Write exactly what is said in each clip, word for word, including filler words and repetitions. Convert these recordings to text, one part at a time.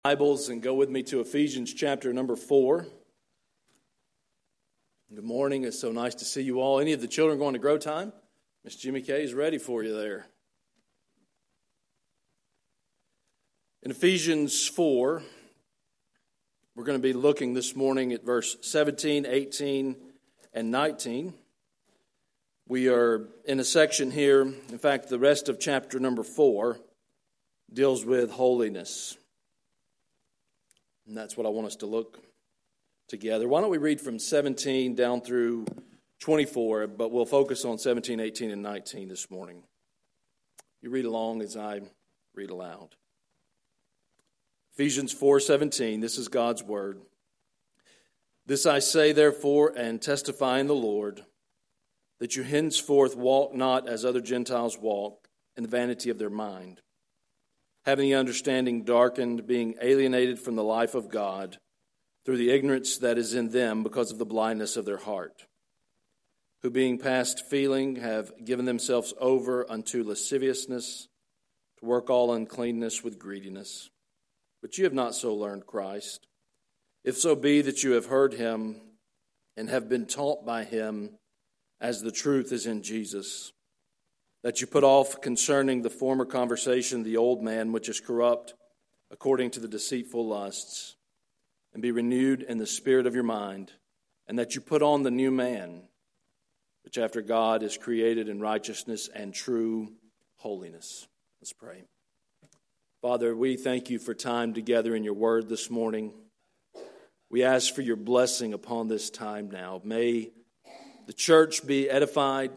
Bibles and go with me to Ephesians chapter number four. Good morning. It's so nice to see you all. Any of the children going to Grow Time? Miss Jimmy Kay is ready for you there. In Ephesians four, we're going to be looking this morning at verse seventeen, eighteen, and nineteen. We are in a section here, in fact, the rest of chapter number four deals with holiness. And that's what I want us to look together. Why don't we read from seventeen down through twenty-four, but we'll focus on seventeen, eighteen, and nineteen this morning. You read along as I read aloud. Ephesians four seventeen, this is God's word. This I say, therefore, and testify in the Lord, that you henceforth walk not as other Gentiles walk, in the vanity of their mind, having the understanding darkened, being alienated from the life of God, through the ignorance that is in them because of the blindness of their heart, who being past feeling have given themselves over unto lasciviousness, to work all uncleanness with greediness. But you have not so learned Christ, if so be that you have heard him and have been taught by him, as the truth is in Jesus, that you put off concerning the former conversation the old man which is corrupt according to the deceitful lusts, and be renewed in the spirit of your mind, and that you put on the new man, which after God is created in righteousness and true holiness. Let's pray. Father, we thank you for time together in your word this morning. We ask for your blessing upon this time now. May the church be edified.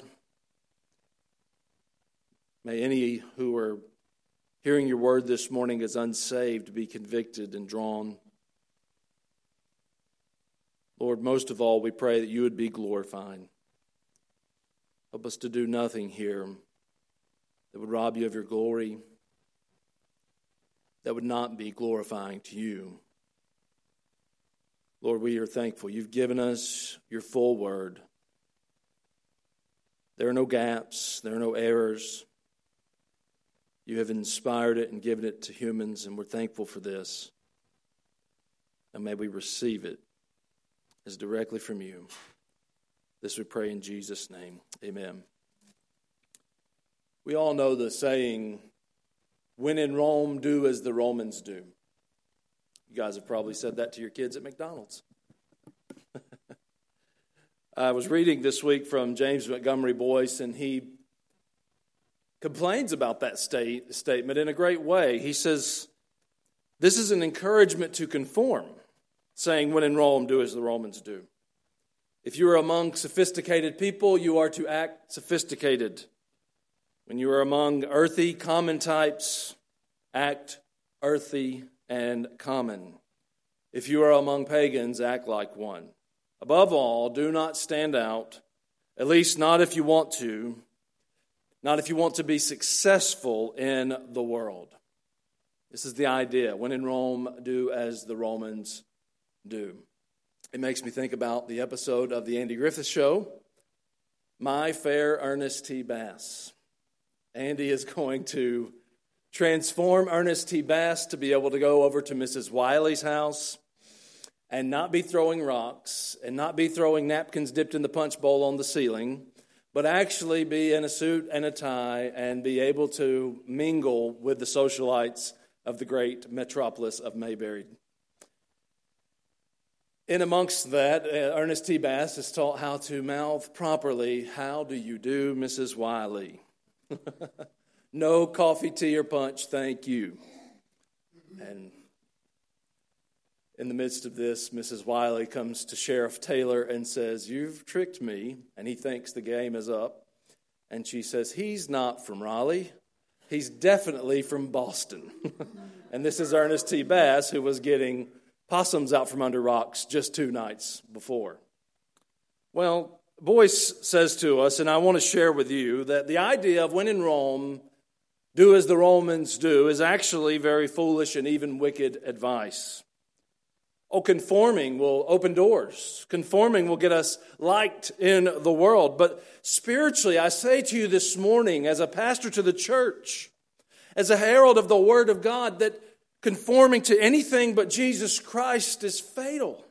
May any who are hearing your word this morning as unsaved be convicted and drawn. Lord, most of all, we pray that you would be glorified. Help us to do nothing here that would rob you of your glory, that would not be glorifying to you. Lord, we are thankful. You've given us your full word. There are no gaps. There are no errors. You have inspired it and given it to humans, and we're thankful for this. And may we receive it as directly from you. This we pray in Jesus' name. Amen. We all know the saying, when in Rome, do as the Romans do. You guys have probably said that to your kids at McDonald's. I was reading this week from James Montgomery Boyce, and he complains about that state, statement in a great way. He says, this is an encouragement to conform, saying, when in Rome, do as the Romans do. If you are among sophisticated people, you are to act sophisticated. When you are among earthy, common types, act earthy and common. If you are among pagans, act like one. Above all, do not stand out, at least not if you want to, not if you want to be successful in the world. This is the idea. When in Rome, do as the Romans do. It makes me think about the episode of the Andy Griffith Show, My Fair Ernest T. Bass. Andy is going to transform Ernest T. Bass to be able to go over to Missus Wiley's house and not be throwing rocks and not be throwing napkins dipped in the punch bowl on the ceiling, but actually be in a suit and a tie and be able to mingle with the socialites of the great metropolis of Mayberry. In amongst that, uh, Ernest T. Bass is taught how to mouth properly, "How do you do, Missus Wiley?" No coffee, tea, or punch, thank you. And in the midst of this, Missus Wiley comes to Sheriff Taylor and says, "You've tricked me," and he thinks the game is up. And she says, "He's not from Raleigh. He's definitely from Boston." And this is Ernest T. Bass, who was getting possums out from under rocks just two nights before. Well, Boyce says to us, and I want to share with you, that the idea of when in Rome, do as the Romans do, is actually very foolish and even wicked advice. Oh, conforming will open doors. Conforming will get us liked in the world. But spiritually, I say to you this morning, as a pastor to the church, as a herald of the Word of God, that conforming to anything but Jesus Christ is fatal.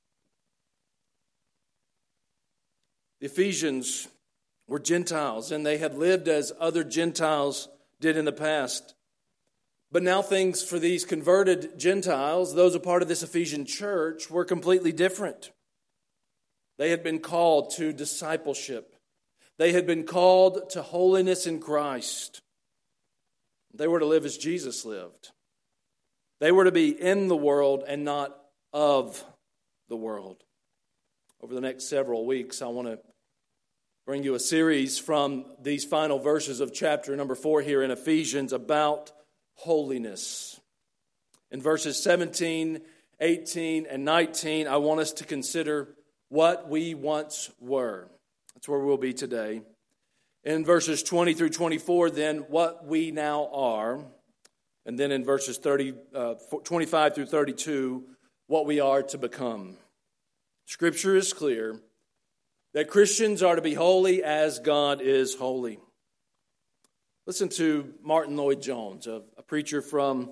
The Ephesians were Gentiles, and they had lived as other Gentiles did in the past. But now things for these converted Gentiles, those a part of this Ephesian church, were completely different. They had been called to discipleship. They had been called to holiness in Christ. They were to live as Jesus lived. They were to be in the world and not of the world. Over the next several weeks, I want to bring you a series from these final verses of chapter number four here in Ephesians about holiness. In verses seventeen, eighteen, and nineteen, I want us to consider what we once were. That's where we'll be today. In verses twenty through twenty-four, then, what we now are. And then in verses thirty, uh, twenty-five through thirty-two, what we are to become. Scripture is clear that Christians are to be holy as God is holy. Listen to Martin Lloyd-Jones, a, a preacher from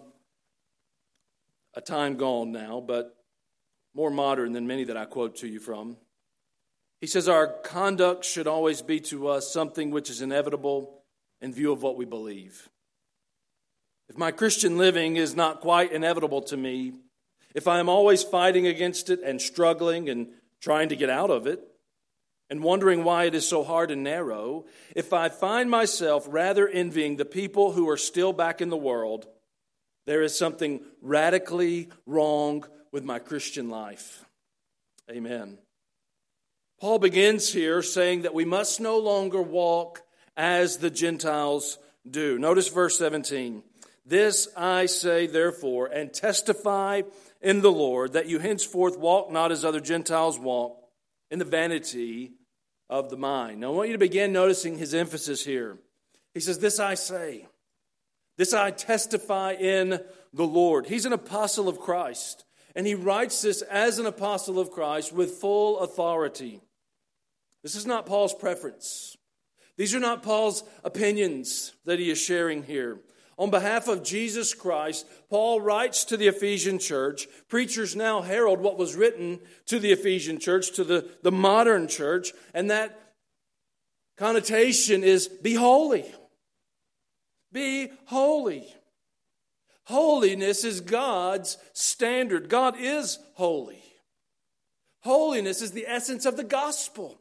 a time gone now, but more modern than many that I quote to you from. He says, our conduct should always be to us something which is inevitable in view of what we believe. If my Christian living is not quite inevitable to me, if I am always fighting against it and struggling and trying to get out of it, and wondering why it is so hard and narrow, if I find myself rather envying the people who are still back in the world, there is something radically wrong with my Christian life. Amen. Paul begins here saying that we must no longer walk as the Gentiles do. Notice verse seventeen. This I say, therefore, and testify in the Lord, that you henceforth walk not as other Gentiles walk, in the vanity of the mind. Now, I want you to begin noticing his emphasis here. He says, this I say, this I testify in the Lord. He's an apostle of Christ, and he writes this as an apostle of Christ with full authority. This is not Paul's preference. These are not Paul's opinions that he is sharing here. On behalf of Jesus Christ, Paul writes to the Ephesian church. Preachers now herald what was written to the Ephesian church, to the, the modern church, and that connotation is be holy. Be holy. Holiness is God's standard. God is holy. Holiness is the essence of the gospel.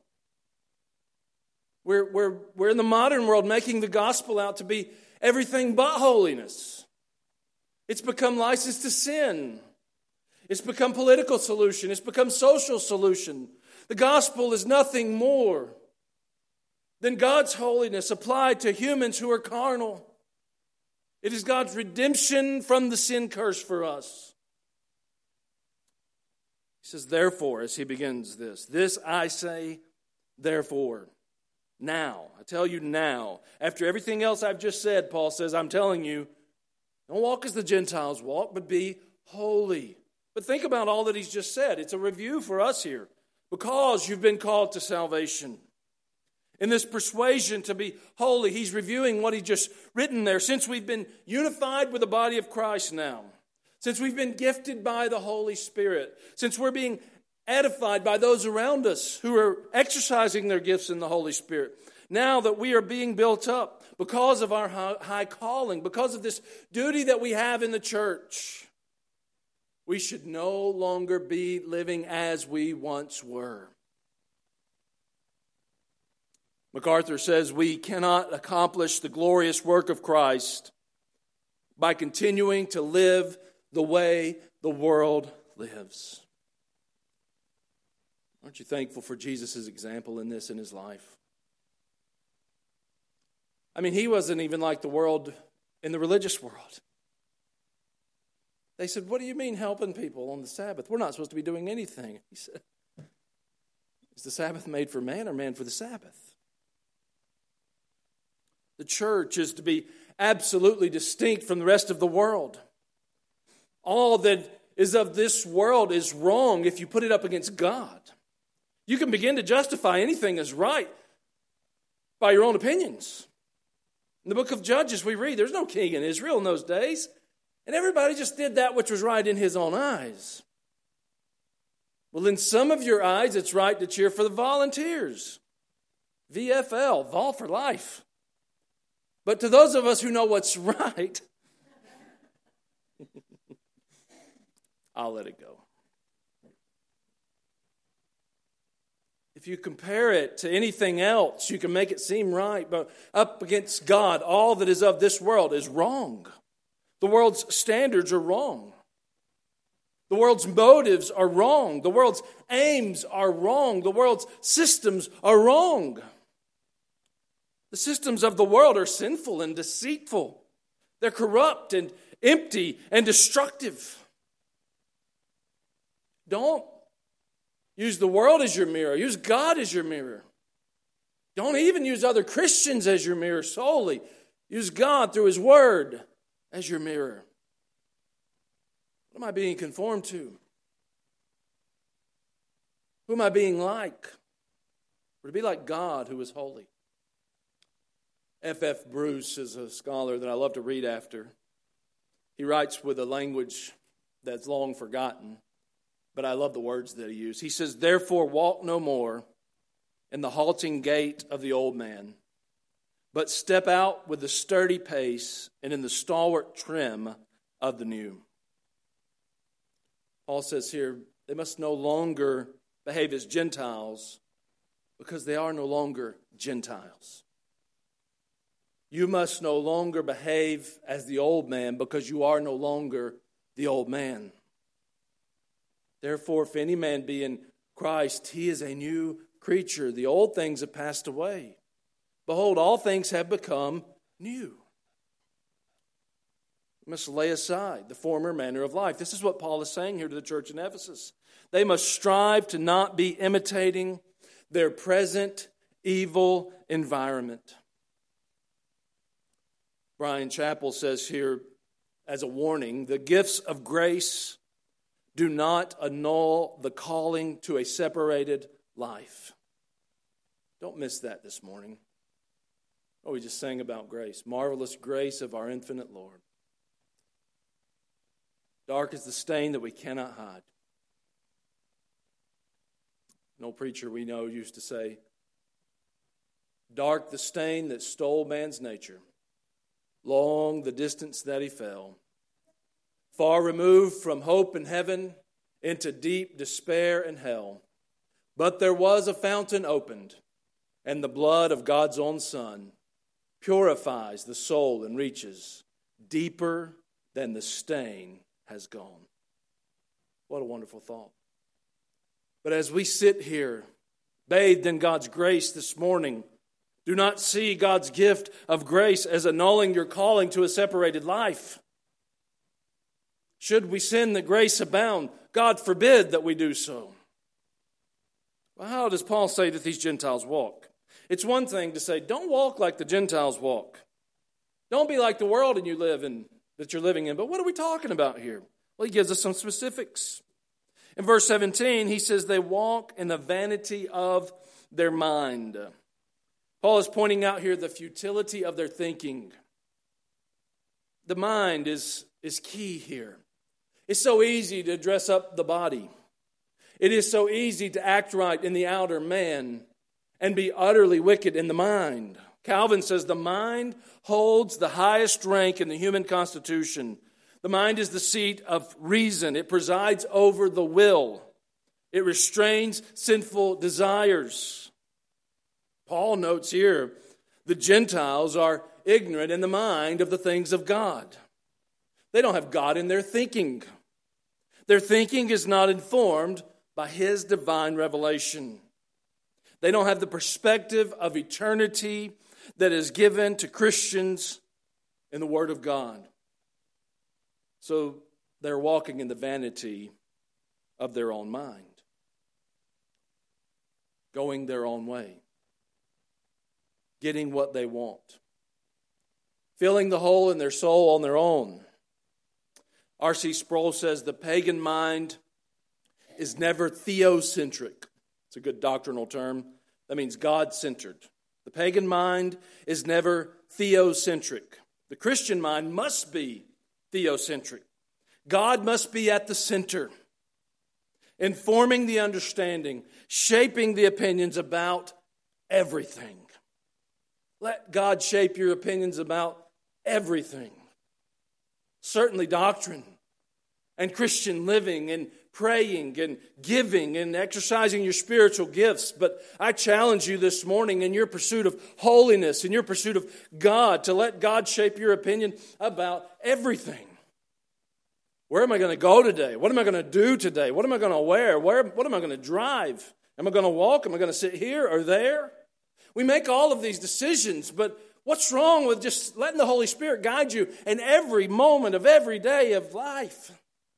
We're, we're, we're in the modern world making the gospel out to be everything but holiness. It's become license to sin. It's become political solution. It's become social solution. The gospel is nothing more than God's holiness applied to humans who are carnal. It is God's redemption from the sin curse for us. He says, therefore, as he begins this, this I say, therefore. Now, I tell you now, after everything else I've just said, Paul says, I'm telling you, don't walk as the Gentiles walk, but be holy. But think about all that he's just said. It's a review for us here. Because you've been called to salvation. In this persuasion to be holy, he's reviewing what he just written there. Since we've been unified with the body of Christ now, since we've been gifted by the Holy Spirit, since we're being edified by those around us who are exercising their gifts in the Holy Spirit. Now that we are being built up because of our high calling, because of this duty that we have in the church, we should no longer be living as we once were. MacArthur says we cannot accomplish the glorious work of Christ by continuing to live the way the world lives. Aren't you thankful for Jesus' example in this in his life? I mean, he wasn't even like the world in the religious world. They said, what do you mean helping people on the Sabbath? We're not supposed to be doing anything. He said, is the Sabbath made for man or man for the Sabbath? The church is to be absolutely distinct from the rest of the world. All that is of this world is wrong if you put it up against God. You can begin to justify anything as right by your own opinions. In the book of Judges we read, there's no king in Israel in those days. And everybody just did that which was right in his own eyes. Well, in some of your eyes, it's right to cheer for the volunteers. V F L, Vol for Life. But to those of us who know what's right, I'll let it go. If you compare it to anything else, you can make it seem right, but up against God, all that is of this world is wrong. The world's standards are wrong. The world's motives are wrong. The world's aims are wrong. The world's systems are wrong. The systems of the world are sinful and deceitful. They're corrupt and empty and destructive. Don't use the world as your mirror. Use God as your mirror. Don't even use other Christians as your mirror solely. Use God through His Word as your mirror. What am I being conformed to? Who am I being like? Or to be like God who is holy. F F Bruce is a scholar that I love to read after. He writes with a language that's long forgotten, but I love the words that he used. He says, "Therefore walk no more in the halting gait of the old man, but step out with the sturdy pace and in the stalwart trim of the new." Paul says here, they must no longer behave as Gentiles because they are no longer Gentiles. You must no longer behave as the old man because you are no longer the old man. Therefore, if any man be in Christ, he is a new creature. The old things have passed away. Behold, all things have become new. We must lay aside the former manner of life. This is what Paul is saying here to the church in Ephesus. They must strive to not be imitating their present evil environment. Brian Chappell says here as a warning, the gifts of grace do not annul the calling to a separated life. Don't miss that this morning. Oh, we just sang about grace. Marvelous grace of our infinite Lord. Dark is the stain that we cannot hide. An old preacher we know used to say, dark the stain that stole man's nature. Long the distance that he fell, far removed from hope and heaven, into deep despair and hell. But there was a fountain opened, and the blood of God's own Son purifies the soul and reaches deeper than the stain has gone. What a wonderful thought. But as we sit here, bathed in God's grace this morning, do not see God's gift of grace as annulling your calling to a separated life. Should we sin that grace abound? God forbid that we do so. Well, how does Paul say that these Gentiles walk? It's one thing to say, don't walk like the Gentiles walk. Don't be like the world and you live in, that you're living in. But what are we talking about here? Well, he gives us some specifics. In verse seventeen, he says they walk in the vanity of their mind. Paul is pointing out here the futility of their thinking. The mind is, is key here. It's so easy to dress up the body. It is so easy to act right in the outer man and be utterly wicked in the mind. Calvin says the mind holds the highest rank in the human constitution. The mind is the seat of reason. It presides over the will. It restrains sinful desires. Paul notes here, the Gentiles are ignorant in the mind of the things of God. They don't have God in their thinking. Their thinking is not informed by His divine revelation. They don't have the perspective of eternity that is given to Christians in the Word of God. So they're walking in the vanity of their own mind, going their own way, getting what they want, filling the hole in their soul on their own. R C Sproul says the pagan mind is never theocentric. It's a good doctrinal term. That means God-centered. The pagan mind is never theocentric. The Christian mind must be theocentric. God must be at the center, informing the understanding, shaping the opinions about everything. Let God shape your opinions about everything. Certainly doctrine and Christian living and praying and giving and exercising your spiritual gifts. But I challenge you this morning in your pursuit of holiness, in your pursuit of God, to let God shape your opinion about everything. Where am I going to go today? What am I going to do today? What am I going to wear? Where, what am I going to drive? Am I going to walk? Am I going to sit here or there? We make all of these decisions, but what's wrong with just letting the Holy Spirit guide you in every moment of every day of life?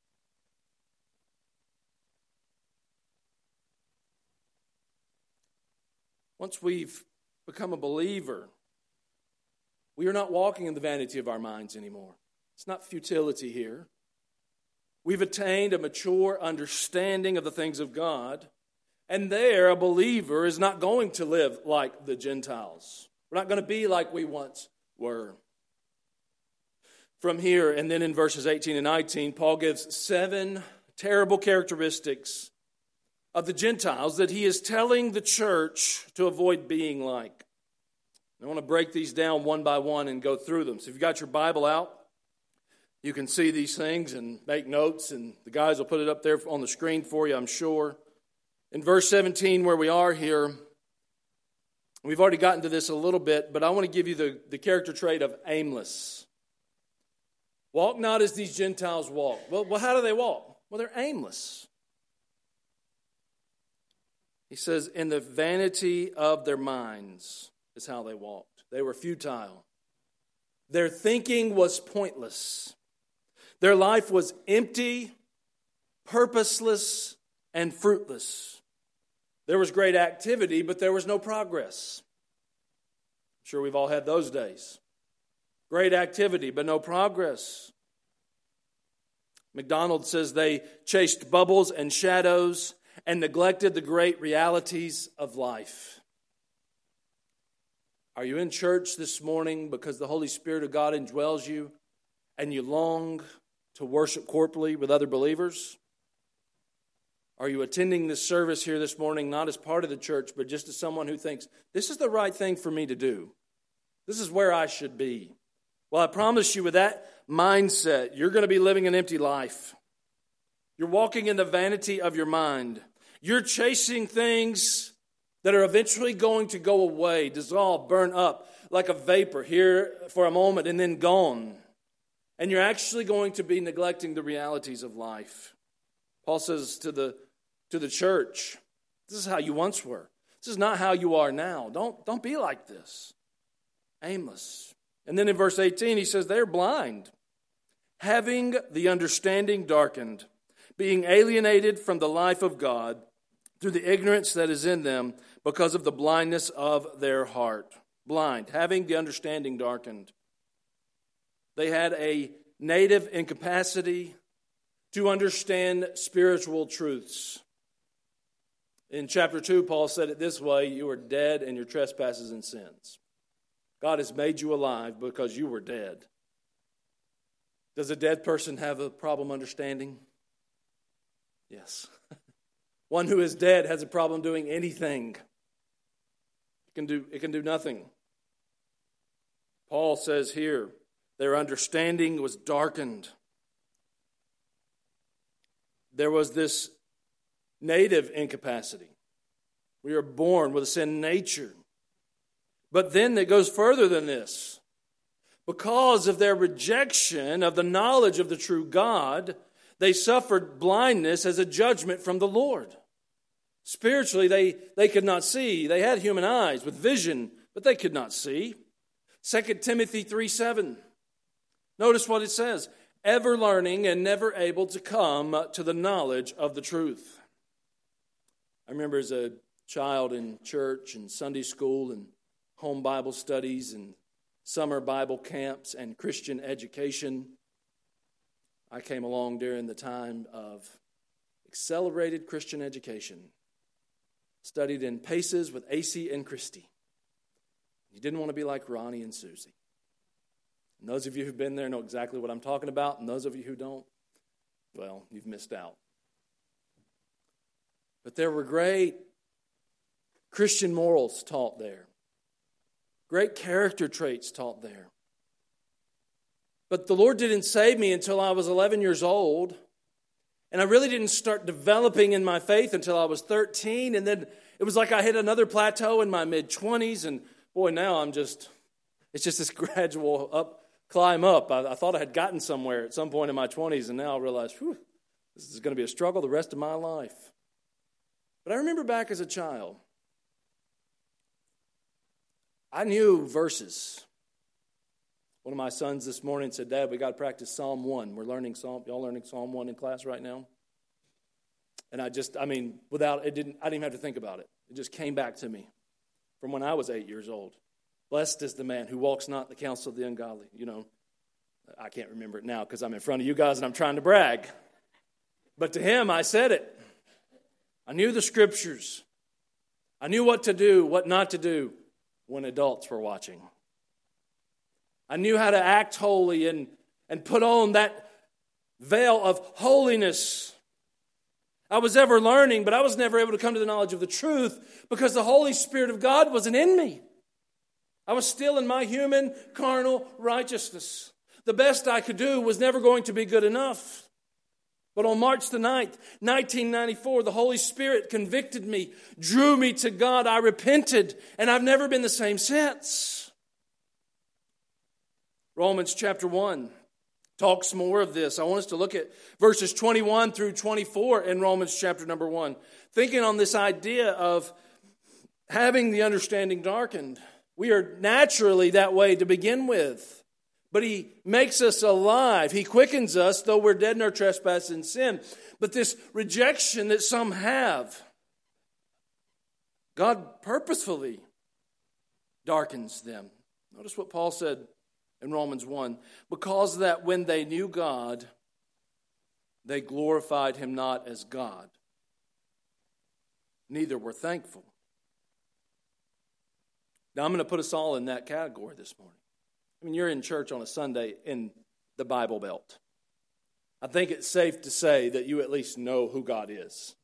Once we've become a believer, we are not walking in the vanity of our minds anymore. It's not futility here. We've attained a mature understanding of the things of God, and there a believer is not going to live like the Gentiles. We're not going to be like we once were. From here, and then in verses eighteen and nineteen, Paul gives seven terrible characteristics of the Gentiles that he is telling the church to avoid being like. I want to break these down one by one and go through them. So if you've got your Bible out, you can see these things and make notes, and the guys will put it up there on the screen for you, I'm sure. In verse seventeen, where we are here, we've already gotten to this a little bit, but I want to give you the, the character trait of aimless. Walk not as these Gentiles walk. Well, well, how do they walk? Well, they're aimless. He says, in the vanity of their minds is how they walked. They were futile. Their thinking was pointless. Their life was empty, purposeless, and fruitless. There was great activity, but there was no progress. I'm sure we've all had those days. Great activity, but no progress. MacDonald says they chased bubbles and shadows and neglected the great realities of life. Are you in church this morning because the Holy Spirit of God indwells you and you long to worship corporately with other believers? Are you attending this service here this morning not as part of the church, but just as someone who thinks, this is the right thing for me to do? This is where I should be. Well, I promise you with that mindset, you're going to be living an empty life. You're walking in the vanity of your mind. You're chasing things that are eventually going to go away, dissolve, burn up like a vapor here for a moment and then gone. And you're actually going to be neglecting the realities of life. Paul says to the, to the church, this is how you once were. This is not how you are now. Don't, don't be like this. Aimless. And then in verse eighteen, he says they're blind, having the understanding darkened, being alienated from the life of God through the ignorance that is in them because of the blindness of their heart. Blind, having the understanding darkened. They had a native incapacity to understand spiritual truths. In chapter two, Paul said it this way, you are dead in your trespasses and sins. God has made you alive because you were dead. Does a dead person have a problem understanding? Yes. One who is dead has a problem doing anything. It can do, it can do nothing. Paul says here, their understanding was darkened. There was this native incapacity. We are born with a sin nature. But then it goes further than this. Because of their rejection of the knowledge of the true God, they suffered blindness as a judgment from the Lord. Spiritually, they, they could not see. They had human eyes with vision, but they could not see. Second Timothy three seven. Notice what it says. Ever learning and never able to come to the knowledge of the truth. I remember as a child in church and Sunday school and home Bible studies and summer Bible camps and Christian education. I came along during the time of accelerated Christian education. Studied in Paces with A C and Christy. You didn't want to be like Ronnie and Susie. And those of you who've been there know exactly what I'm talking about, and those of you who don't, well, you've missed out. But there were great Christian morals taught there. Great character traits taught there. But the Lord didn't save me until I was eleven years old. And I really didn't start developing in my faith until I was thirteen. And then it was like I hit another plateau in my mid-twenties. And boy, now I'm just, it's just this gradual up, climb up. I, I thought I had gotten somewhere at some point in my twenties. And now I realize, whew, this is going to be a struggle the rest of my life. But I remember back as a child, I knew verses. One of my sons this morning said, Dad, we got to practice Psalm one. We're learning Psalm, y'all learning Psalm one in class right now? And I just, I mean, without, it didn't, I didn't even have to think about it. It just came back to me from when I was eight years old. Blessed is the man who walks not in the counsel of the ungodly. You know, I can't remember it now because I'm in front of you guys and I'm trying to brag. But to him, I said it. I knew the scriptures. I knew what to do, what not to do when adults were watching. I knew how to act holy and, and put on that veil of holiness. I was ever learning, but I was never able to come to the knowledge of the truth because the Holy Spirit of God wasn't in me. I was still in my human, carnal righteousness. The best I could do was never going to be good enough. But on March the ninth, nineteen ninety-four, the Holy Spirit convicted me, drew me to God. I repented, and I've never been the same since. Romans chapter one talks more of this. I want us to look at verses twenty-one through twenty-four in Romans chapter number one. Thinking on this idea of having the understanding darkened. We are naturally that way to begin with. But He makes us alive. He quickens us, though we're dead in our trespass and sin. But this rejection that some have, God purposefully darkens them. Notice what Paul said in Romans one. Because that when they knew God, they glorified Him not as God, neither were thankful. Now I'm going to put us all in that category this morning. I mean, you're in church on a Sunday in the Bible Belt. I think it's safe to say that you at least know who God is.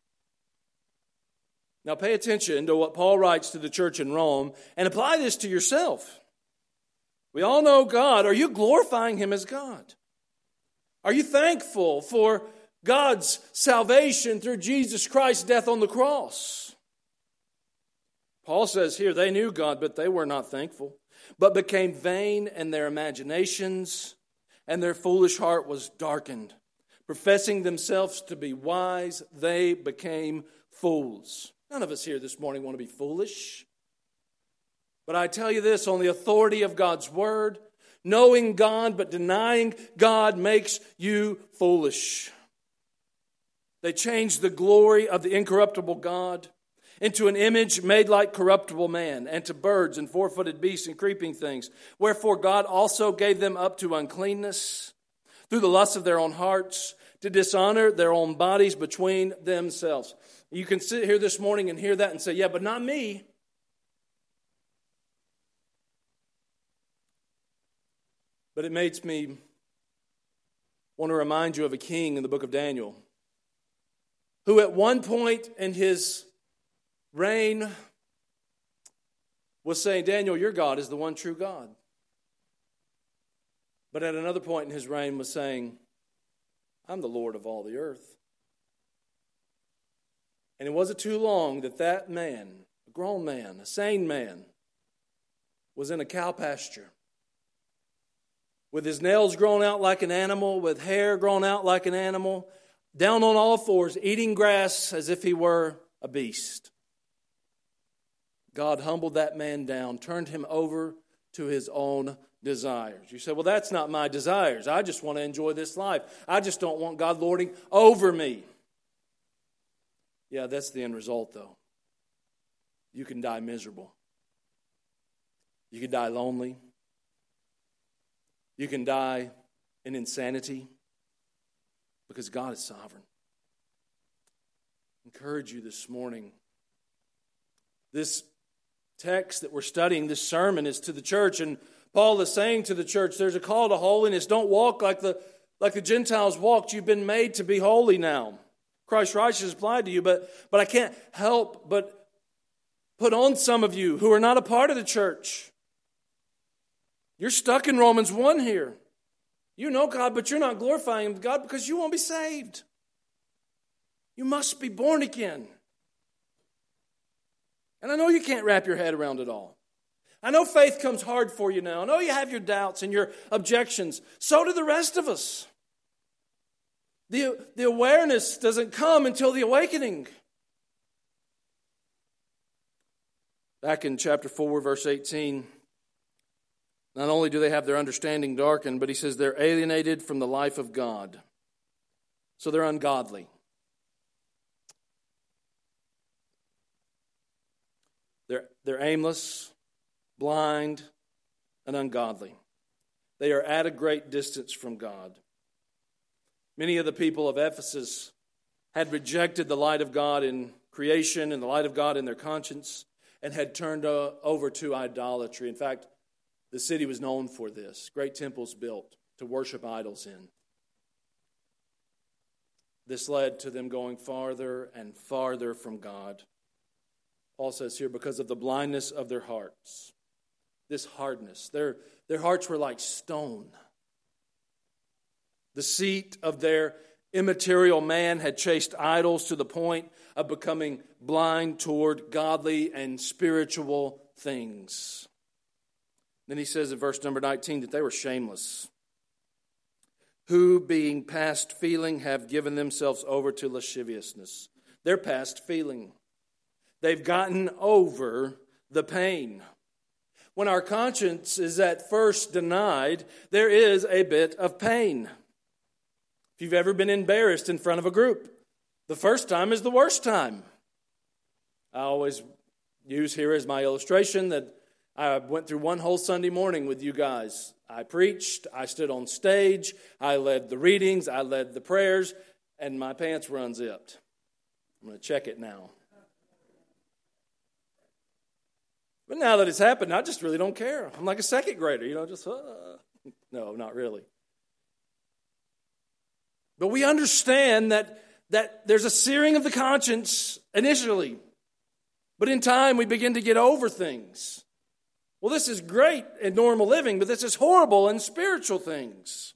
Now pay attention to what Paul writes to the church in Rome and apply this to yourself. We all know God. Are you glorifying Him as God? Are you thankful for God's salvation through Jesus Christ's death on the cross? Paul says here, they knew God, but they were not thankful, but became vain in their imaginations, and their foolish heart was darkened. Professing themselves to be wise, they became fools. None of us here this morning want to be foolish. But I tell you this, on the authority of God's word, knowing God but denying God makes you foolish. They changed the glory of the incorruptible God into an image made like corruptible man, and to birds and four-footed beasts and creeping things. Wherefore God also gave them up to uncleanness through the lust of their own hearts, to dishonor their own bodies between themselves. You can sit here this morning and hear that and say, yeah, but not me. But it makes me want to remind you of a king in the book of Daniel, who at one point in his reign was saying, Daniel, your God is the one true God. But at another point in his reign was saying, I'm the Lord of all the earth. And it wasn't too long that that man, a grown man, a sane man, was in a cow pasture with his nails grown out like an animal, with hair grown out like an animal, down on all fours, eating grass as if he were a beast. God humbled that man down, turned him over to his own desires. You say, well, that's not my desires. I just want to enjoy this life. I just don't want God lording over me. Yeah, that's the end result, though. You can die miserable. You can die lonely. You can die in insanity because God is sovereign. I encourage you this morning. This text that we're studying, this sermon, is to the church, and Paul is saying to the church, there's a call to holiness. Don't walk like the, like the Gentiles walked. You've been made to be holy now. Christ's righteousness applied to you, but, but I can't help but put on some of you who are not a part of the church. You're stuck in Romans one here. You know God, but you're not glorifying God because you won't be saved. You must be born again. And I know you can't wrap your head around it all. I know faith comes hard for you now. I know you have your doubts and your objections. So do the rest of us. The, the awareness doesn't come until the awakening. Back in chapter four, verse eighteen, not only do they have their understanding darkened, but he says they're alienated from the life of God. So they're ungodly. They're, they're aimless, blind, and ungodly. They are at a great distance from God. Many of the people of Ephesus had rejected the light of God in creation and the light of God in their conscience and had turned uh, over to idolatry. In fact, the city was known for this. Great temples built to worship idols in. This led to them going farther and farther from God. Paul says here, because of the blindness of their hearts. This hardness. Their, their hearts were like stone. The seat of their immaterial man had chased idols to the point of becoming blind toward godly and spiritual things. Then he says in verse number nineteen that they were shameless, who being past feeling have given themselves over to lasciviousness. They're past feeling. They've gotten over the pain. When our conscience is at first denied, there is a bit of pain. If you've ever been embarrassed in front of a group, the first time is the worst time. I always use here as my illustration that I went through one whole Sunday morning with you guys. I preached, I stood on stage, I led the readings, I led the prayers, and my pants were unzipped. I'm going to check it now. But now that it's happened, I just really don't care. I'm like a second grader, you know, just, uh, no, not really. But we understand that, that there's a searing of the conscience initially. But in time, we begin to get over things. Well, this is great in normal living, but this is horrible in spiritual things.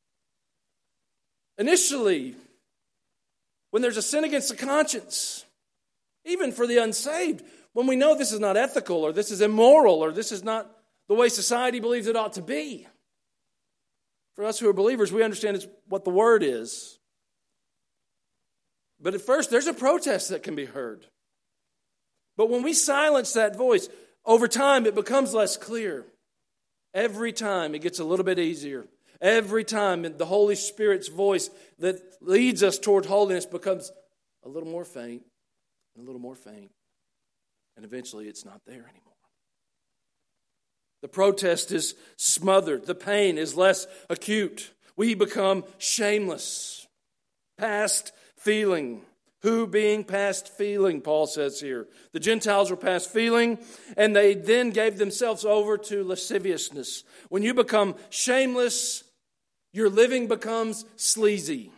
Initially, when there's a sin against the conscience, even for the unsaved, when we know this is not ethical or this is immoral or this is not the way society believes it ought to be. For us who are believers, we understand it's what the word is. But at first, there's a protest that can be heard. But when we silence that voice, over time it becomes less clear. Every time it gets a little bit easier. Every time the Holy Spirit's voice that leads us toward holiness becomes a little more faint, and a little more faint. And eventually it's not there anymore. The protest is smothered. The pain is less acute. We become shameless. Past feeling. Who being past feeling, Paul says here. The Gentiles were past feeling, and they then gave themselves over to lasciviousness. When you become shameless, your living becomes sleazy.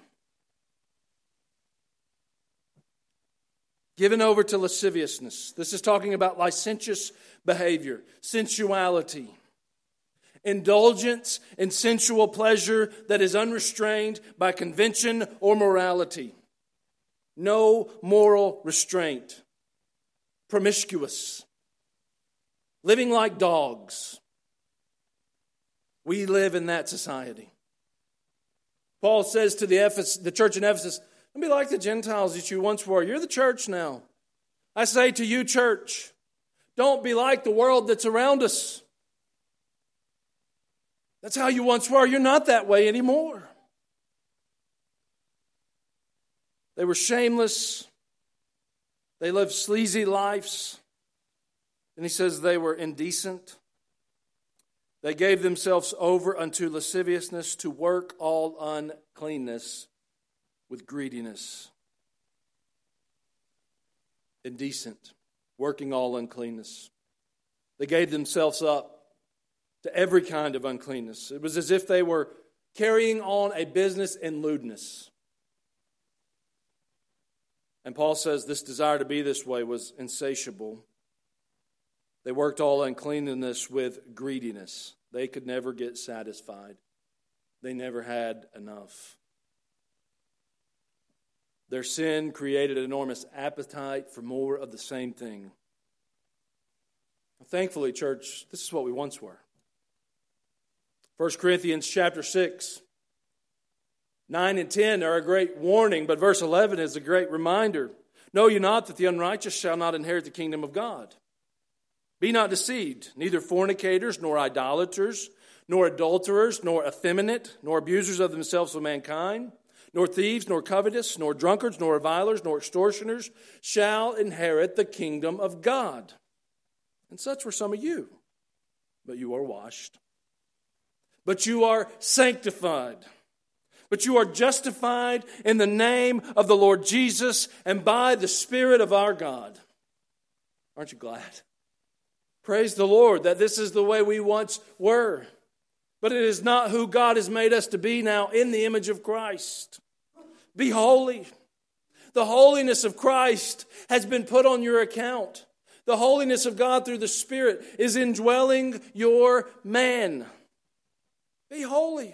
Given over to lasciviousness. This is talking about licentious behavior, sensuality, indulgence in sensual pleasure that is unrestrained by convention or morality. No moral restraint. Promiscuous. Living like dogs. We live in that society. Paul says to the, Ephes- the church in Ephesus, don't be like the Gentiles that you once were. You're the church now. I say to you, church, don't be like the world that's around us. That's how you once were. You're not that way anymore. They were shameless. They lived sleazy lives. And he says they were indecent. They gave themselves over unto lasciviousness to work all uncleanness with greediness. Indecent, working all uncleanness. They gave themselves up to every kind of uncleanness. It was as if they were carrying on a business in lewdness. And Paul says this desire to be this way was insatiable. They worked all uncleanness with greediness. They could never get satisfied. They never had enough. Their sin created an enormous appetite for more of the same thing. Thankfully, church, this is what we once were. First Corinthians chapter six, nine and ten are a great warning, but verse eleven is a great reminder. Know you not that the unrighteous shall not inherit the kingdom of God? Be not deceived, neither fornicators, nor idolaters, nor adulterers, nor effeminate, nor abusers of themselves with mankind, nor thieves, nor covetous, nor drunkards, nor revilers, nor extortioners shall inherit the kingdom of God. And such were some of you, but you are washed. But you are sanctified. But you are justified in the name of the Lord Jesus and by the Spirit of our God. Aren't you glad? Praise the Lord that this is the way we once were. But it is not who God has made us to be now in the image of Christ. Be holy. The holiness of Christ has been put on your account. The holiness of God through the Spirit is indwelling your man. Be holy.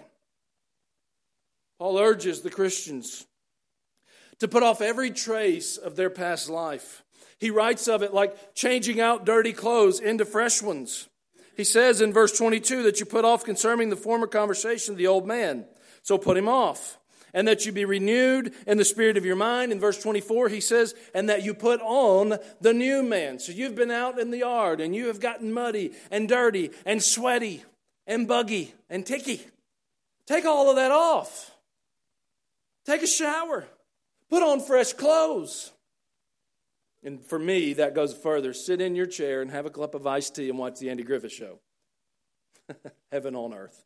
Paul urges the Christians to put off every trace of their past life. He writes of it like changing out dirty clothes into fresh ones. He says in verse twenty-two that you put off concerning the former conversation of the old man. So put him off. And that you be renewed in the spirit of your mind. In verse twenty-four he says, and that you put on the new man. So you've been out in the yard and you have gotten muddy and dirty and sweaty and buggy and ticky. Take all of that off. Take a shower. Put on fresh clothes. And for me, that goes further. Sit in your chair and have a cup of iced tea and watch the Andy Griffith Show. Heaven on earth.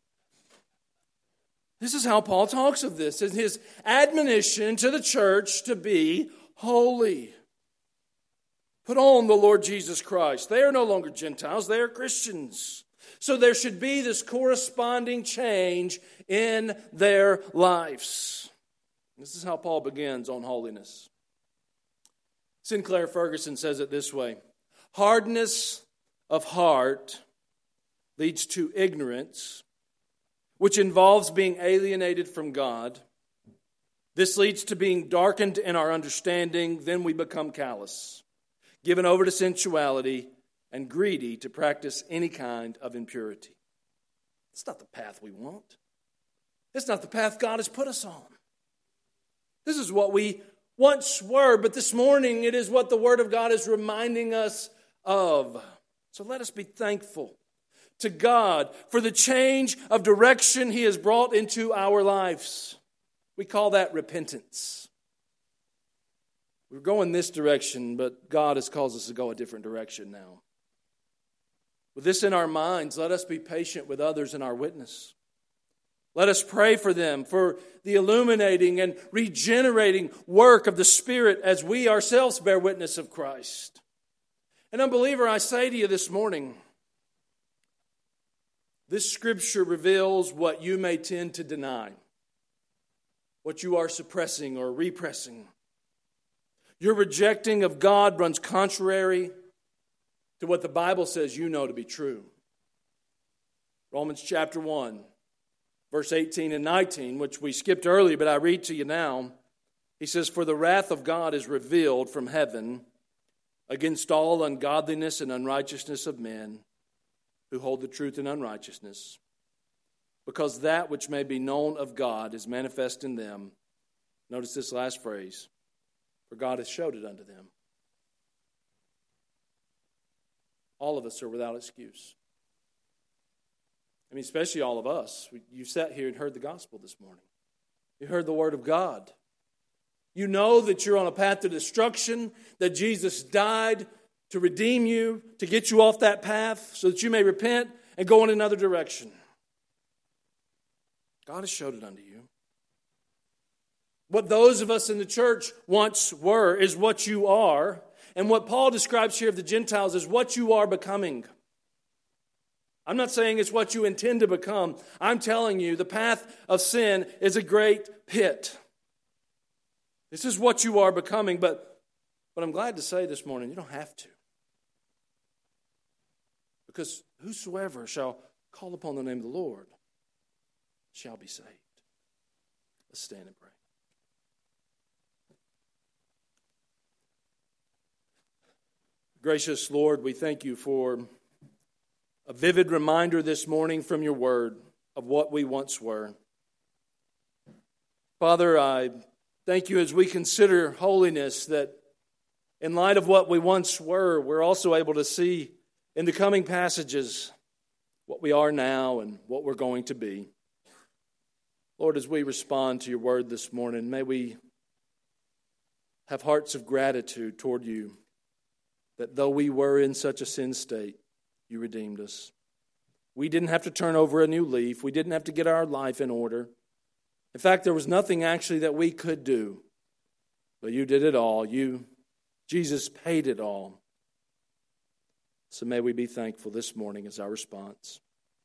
This is how Paul talks of this. It's his admonition to the church to be holy. Put on the Lord Jesus Christ. They are no longer Gentiles. They are Christians. So there should be this corresponding change in their lives. This is how Paul begins on holiness. Sinclair Ferguson says it this way. Hardness of heart leads to ignorance, which involves being alienated from God. This leads to being darkened in our understanding. Then we become callous, given over to sensuality, and greedy to practice any kind of impurity. It's not the path we want. It's not the path God has put us on. This is what we once were, but this morning it is what the Word of God is reminding us of. So let us be thankful to God for the change of direction He has brought into our lives. We call that repentance. We're going this direction, but God has caused us to go a different direction now. With this in our minds, let us be patient with others in our witness. Let us pray for them, for the illuminating and regenerating work of the Spirit as we ourselves bear witness of Christ. And unbeliever, I say to you this morning, this Scripture reveals what you may tend to deny, what you are suppressing or repressing. Your rejecting of God runs contrary to what the Bible says you know to be true. Romans chapter one. Verse eighteen and nineteen, which we skipped earlier, but I read to you now. He says, for the wrath of God is revealed from heaven against all ungodliness and unrighteousness of men who hold the truth in unrighteousness, because that which may be known of God is manifest in them. Notice this last phrase, for God has showed it unto them. All of us are without excuse. I mean, especially all of us. You've sat here and heard the gospel this morning. You heard the word of God. You know that you're on a path to destruction, that Jesus died to redeem you, to get you off that path so that you may repent and go in another direction. God has showed it unto you. What those of us in the church once were is what you are. And what Paul describes here of the Gentiles is what you are becoming. I'm not saying it's what you intend to become. I'm telling you the path of sin is a great pit. This is what you are becoming, but, but I'm glad to say this morning, you don't have to. Because whosoever shall call upon the name of the Lord shall be saved. Let's stand and pray. Gracious Lord, we thank you for a vivid reminder this morning from your word of what we once were. Father, I thank you as we consider holiness that in light of what we once were, we're also able to see in the coming passages what we are now and what we're going to be. Lord, as we respond to your word this morning, may we have hearts of gratitude toward you, that though we were in such a sin state, you redeemed us. We didn't have to turn over a new leaf. We didn't have to get our life in order. In fact, there was nothing actually that we could do. But you did it all. You, Jesus, paid it all. So may we be thankful this morning as our response.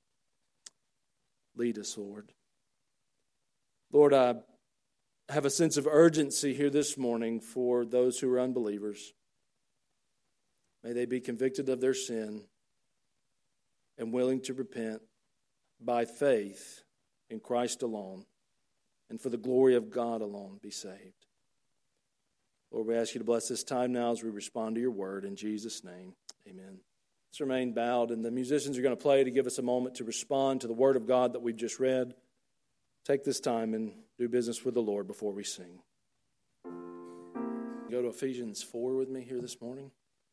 Lead us, Lord. Lord, I have a sense of urgency here this morning for those who are unbelievers. May they be convicted of their sin and willing to repent by faith in Christ alone and for the glory of God alone be saved. Lord, we ask you to bless this time now as we respond to your word. In Jesus' name, amen. Let's remain bowed, and the musicians are going to play to give us a moment to respond to the word of God that we've just read. Take this time and do business with the Lord before we sing. Go to Ephesians four with me here this morning.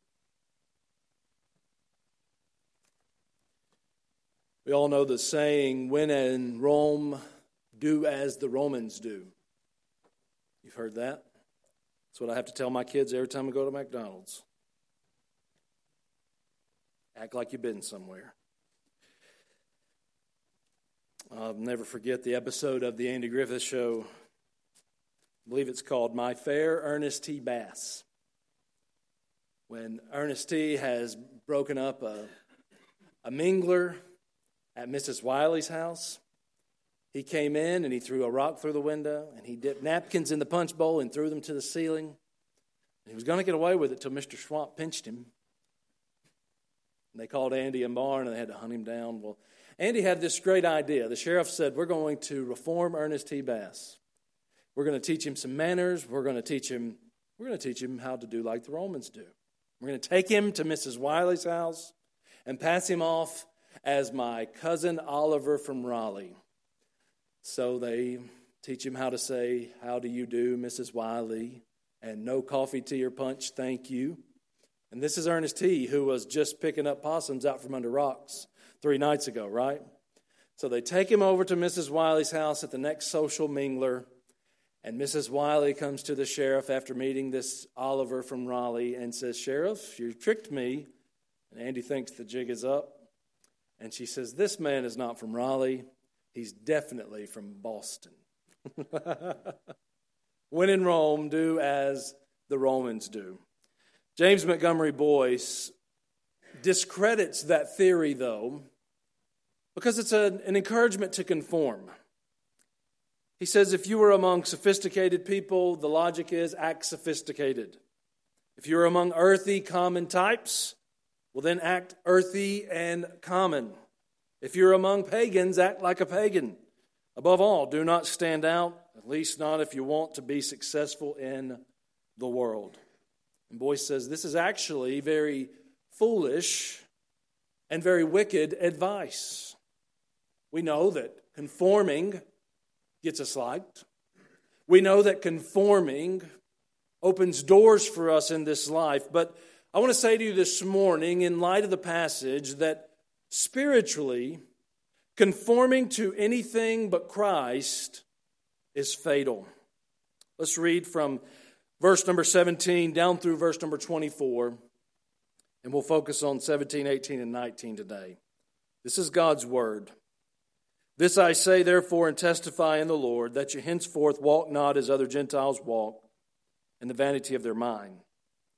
We all know the saying, when in Rome, do as the Romans do. You've heard that? That's what I have to tell my kids every time I go to McDonald's. Act like you've been somewhere. I'll never forget the episode of the Andy Griffith Show. I believe it's called My Fair Ernest T. Bass. When Ernest T. has broken up a, a mingler at Missus Wiley's house, he came in and he threw a rock through the window and he dipped napkins in the punch bowl and threw them to the ceiling. And he was going to get away with it till Mister Swamp pinched him. And they called Andy and Barn and they had to hunt him down. Well, Andy had this great idea. The sheriff said, we're going to reform Ernest T. Bass. We're going to teach him some manners. We're going to teach him, we're going to teach him how to do like the Romans do. We're going to take him to Missus Wiley's house and pass him off as my cousin Oliver from Raleigh. So they teach him how to say, how do you do, Missus Wiley? And no coffee, tea, or punch, thank you. And this is Ernest T., who was just picking up possums out from under rocks three nights ago, right? So they take him over to Missus Wiley's house at the next social mingler. And Missus Wiley comes to the sheriff after meeting this Oliver from Raleigh and says, Sheriff, you tricked me. And Andy thinks the jig is up. And she says, this man is not from Raleigh. He's definitely from Boston. When in Rome, do as the Romans do. James Montgomery Boyce discredits that theory, though, because it's a, an encouragement to conform. He says if you were among sophisticated people, the logic is act sophisticated. If you're among earthy, common types, well then act earthy and common. If you're among pagans, act like a pagan. Above all, do not stand out, at least not if you want to be successful in the world. And Boyce says this is actually very foolish and very wicked advice. We know that conforming gets us liked. We know that conforming opens doors for us in this life. But I want to say to you this morning, in light of the passage, that spiritually, conforming to anything but Christ is fatal. Let's read from verse number seventeen down through verse number twenty-four, and we'll focus on seventeen, eighteen, and nineteen today. This is God's word. This I say, therefore, and testify in the Lord, that you henceforth walk not as other Gentiles walk, in the vanity of their mind,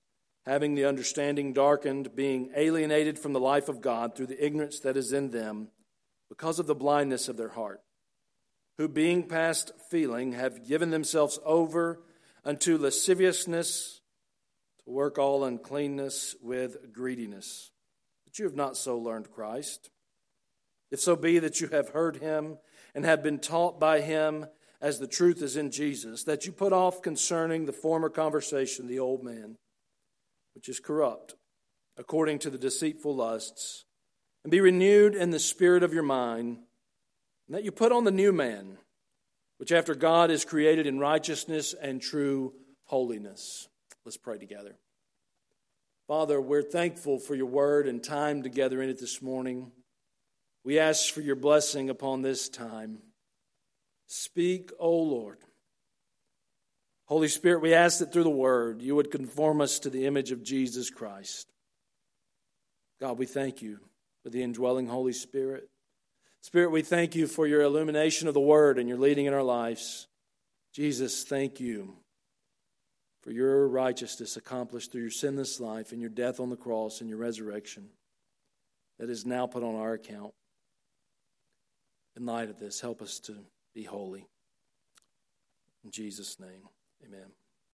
having the understanding darkened, being alienated from the life of God through the ignorance that is in them, because of the blindness of their heart, who being past feeling have given themselves over unto lasciviousness, to work all uncleanness with greediness. But you have not so learned Christ. If so be that you have heard him and have been taught by him, as the truth is in Jesus, that you put off concerning the former conversation the old man, which is corrupt, according to the deceitful lusts, and be renewed in the spirit of your mind, and that you put on the new man, which after God is created in righteousness and true holiness. Let's pray together. Father, we're thankful for your word and time together in it this morning. We ask for your blessing upon this time. Speak, O Lord. Holy Spirit, we ask that through the word you would conform us to the image of Jesus Christ. God, we thank you for the indwelling Holy Spirit. Spirit, we thank you for your illumination of the word and your leading in our lives. Jesus, thank you for your righteousness accomplished through your sinless life and your death on the cross and your resurrection that is now put on our account. In light of this, help us to be holy. In Jesus' name, amen.